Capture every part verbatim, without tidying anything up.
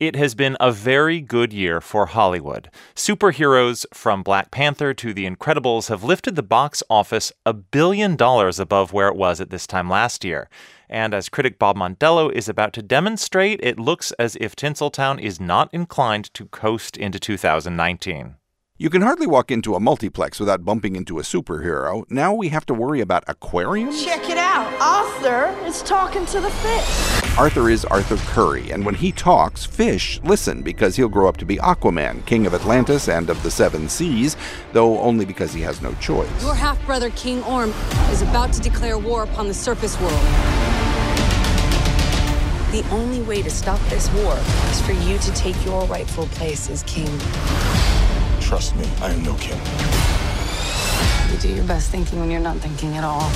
It has been a very good year for Hollywood. Superheroes from Black Panther to The Incredibles have lifted the box office a billion dollars above where it was at this time last year. And as critic Bob Mondello is about to demonstrate, it looks as if Tinseltown is not inclined to coast into two thousand nineteen. You can hardly walk into a multiplex without bumping into a superhero. Now we have to worry about aquariums? Check it out. Arthur is talking to the fish. Arthur is Arthur Curry, and when he talks, fish listen because he'll grow up to be Aquaman, king of Atlantis and of the seven seas, though only because he has no choice. Your half-brother, King Orm, is about to declare war upon the surface world. The only way to stop this war is for you to take your rightful place as king. Trust me, I am no king. You do your best thinking when you're not thinking at all.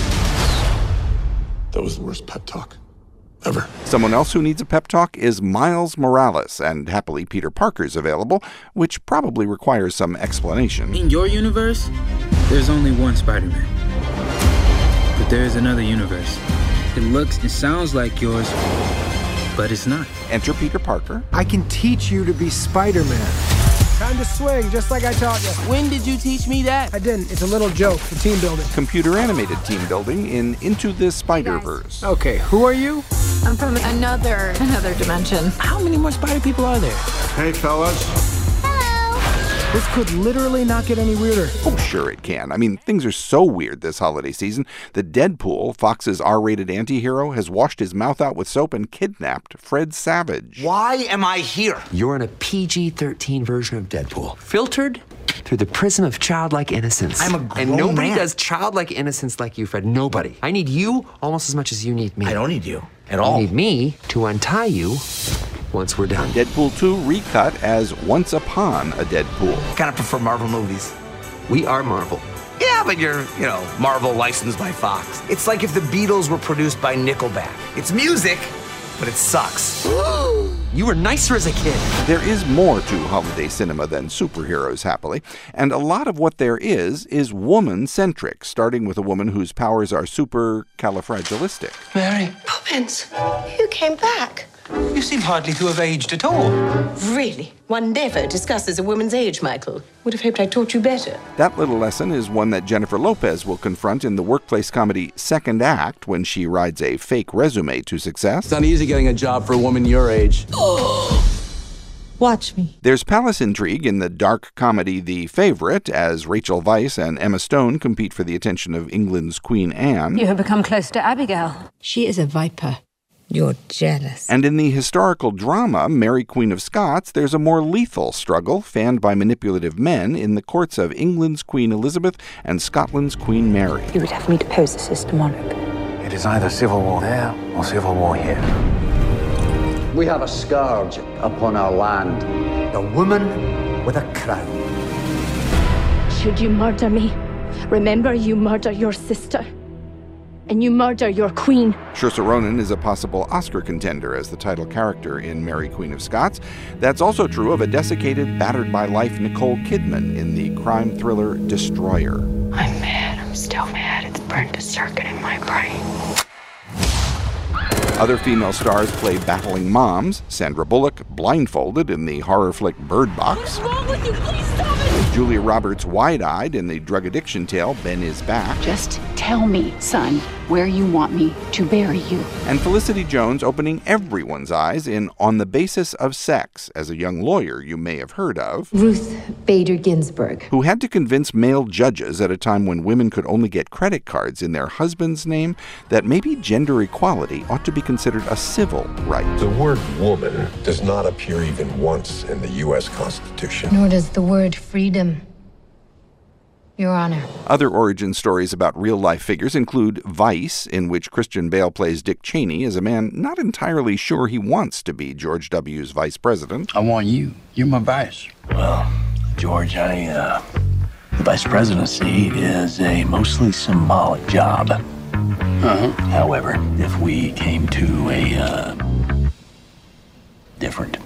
That was the worst pep talk ever. Someone else who needs a pep talk is Miles Morales, and happily Peter Parker's available, which probably requires some explanation. In your universe, there's only one Spider-Man. But there is another universe. It looks and sounds like yours, but it's not. Enter Peter Parker. I can teach you to be Spider-Man. Time to swing, just like I taught you. When did you teach me that? I didn't. It's a little joke for team building. Computer-animated team building in Into the Spider-Verse. Okay, who are you? I'm from another, another dimension. How many more spider people are there? Hey, fellas. This could literally not get any weirder. Oh, sure it can. I mean, things are so weird this holiday season that Deadpool, Fox's R-rated anti-hero, has washed his mouth out with soap and kidnapped Fred Savage. Why am I here? You're in a P G thirteen version of Deadpool, filtered through the prism of childlike innocence. I'm a grown And nobody man. does childlike innocence like you, Fred. Nobody. I need you almost as much as you need me. I don't need you at all. You need me to untie you once we're done. Deadpool two recut as Once Upon a Deadpool. Kind of prefer Marvel movies. We are Marvel. Yeah, but you're, you know, Marvel licensed by Fox. It's like if the Beatles were produced by Nickelback. It's music, but it sucks. You were nicer as a kid. There is more to holiday cinema than superheroes, happily, and a lot of what there is is woman-centric, starting with a woman whose powers are supercalifragilistic. Mary, Poppins, you came back. you seem hardly to have aged at all. Really? One never discusses a woman's age, Michael. Would have hoped I taught you better. That little lesson is one that Jennifer Lopez will confront in the workplace comedy Second Act when she rides a fake resume to success. It's not easy getting a job for a woman your age. Watch me. There's palace intrigue in the dark comedy The Favourite, as Rachel Weisz and Emma Stone compete for the attention of England's Queen Anne. You have become close to Abigail. She is a viper. You're jealous. And in the historical drama Mary Queen of Scots, there's a more lethal struggle fanned by manipulative men in the courts of England's Queen Elizabeth and Scotland's Queen Mary. You would have me depose the sister monarch. It is either civil war there or civil war here. We have a scourge upon our land. The woman with a crown. Should you murder me, remember you murder your sister. And you murder your queen. Saoirse Ronan is a possible Oscar contender as the title character in Mary Queen of Scots. That's also true of a desiccated, battered-by-life Nicole Kidman in the crime thriller Destroyer. I'm mad. I'm still mad. It's burned a circuit in my brain. Other female stars play battling moms. Sandra Bullock, blindfolded in the horror flick Bird Box. What's wrong with you? Please stop it! Julia Roberts, wide-eyed in the drug addiction tale Ben is Back. Just tell me, son, where you want me to bury you. And Felicity Jones opening everyone's eyes in On the Basis of Sex, as a young lawyer you may have heard of. Ruth Bader Ginsburg. Who had to convince male judges at a time when women could only get credit cards in their husband's name that maybe gender equality ought to be considered a civil right. The word woman does not appear even once in the U S Constitution. Nor does the word freedom, Your Honor. Other origin stories about real-life figures include Vice, in which Christian Bale plays Dick Cheney as a man not entirely sure he wants to be George W.'s vice president. I want you. You're my vice. Well, George, I, uh, the vice presidency is a mostly symbolic job. Uh-huh. However, if we came to a, uh, different understanding,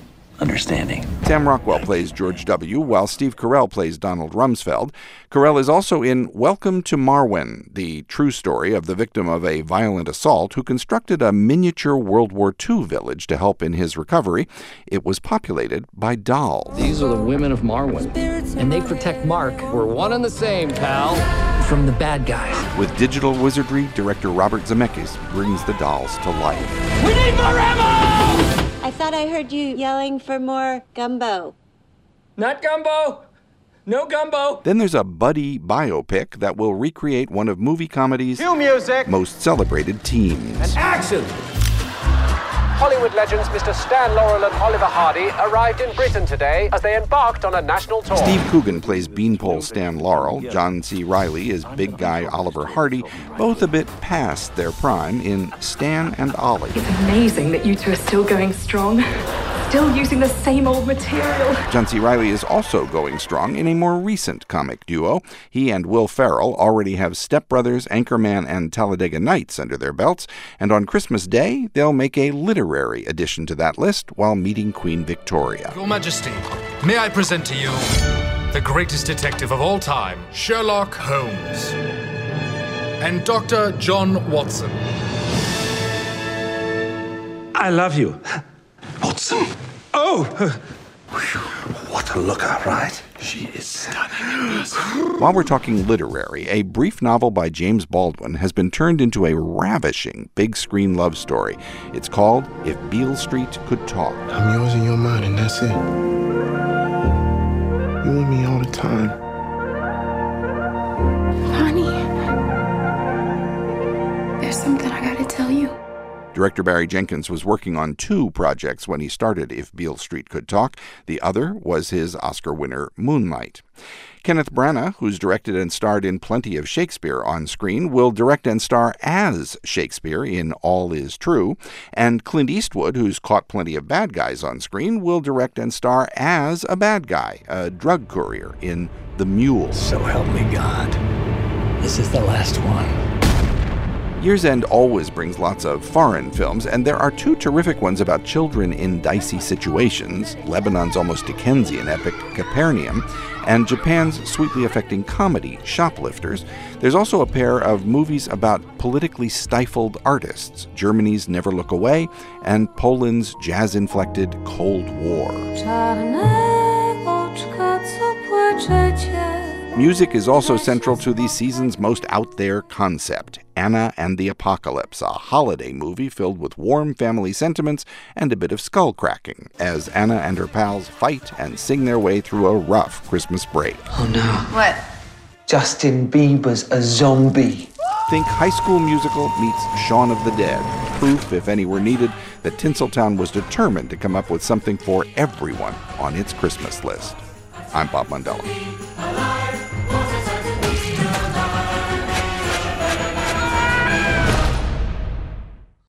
understanding. Sam Rockwell plays George W., while Steve Carell plays Donald Rumsfeld. Carell is also in Welcome to Marwen, the true story of the victim of a violent assault who constructed a miniature World War Two village to help in his recovery. It was populated by dolls. These are the women of Marwen, and they protect Mark. We're one and the same, pal. From the bad guys. With digital wizardry, director Robert Zemeckis brings the dolls to life. We need more ammo! I thought I heard you yelling for more gumbo. Not gumbo! No gumbo! Then there's a buddy biopic that will recreate one of movie comedy's Cue music. most celebrated teams. And action! Hollywood legends Mister Stan Laurel and Oliver Hardy arrived in Britain today as they embarked on a national tour. Steve Coogan plays Beanpole Stan Laurel. John C. Reilly is big guy Oliver Hardy, both a bit past their prime in Stan and Ollie. It's amazing that you two are still going strong. Still using the same old material. John C. Reilly is also going strong in a more recent comic duo. He and Will Ferrell already have Step Brothers, Anchorman, and Talladega Nights under their belts, and on Christmas Day, they'll make a literary addition to that list while meeting Queen Victoria. Your Majesty, may I present to you the greatest detective of all time, Sherlock Holmes, and Doctor John Watson. I love you. Watson. Oh! What a looker, right? She is stunning in person. While we're talking literary, a brief novel by James Baldwin has been turned into a ravishing big-screen love story. It's called If Beale Street Could Talk. I'm yours and you're mine, and that's it. You and me all the time. Honey, there's something I gotta tell you. Director Barry Jenkins was working on two projects when he started If Beale Street Could Talk. The other was his Oscar winner, Moonlight. Kenneth Branagh, who's directed and starred in plenty of Shakespeare on screen, will direct and star as Shakespeare in All Is True. And Clint Eastwood, who's caught plenty of bad guys on screen, will direct and star as a bad guy, a drug courier in The Mule. So help me God. This is the last one. Year's End always brings lots of foreign films, and there are two terrific ones about children in dicey situations, Lebanon's almost Dickensian epic Capernaum, and Japan's sweetly affecting comedy Shoplifters. There's also a pair of movies about politically stifled artists, Germany's Never Look Away and Poland's jazz-inflected Cold War. Music is also central to the season's most out-there concept, Anna and the Apocalypse, a holiday movie filled with warm family sentiments and a bit of skull-cracking, as Anna and her pals fight and sing their way through a rough Christmas break. Oh no. What? Justin Bieber's a zombie. Think High School Musical meets Shaun of the Dead. Proof, if any were needed, that Tinseltown was determined to come up with something for everyone on its Christmas list. I'm Bob Mondello.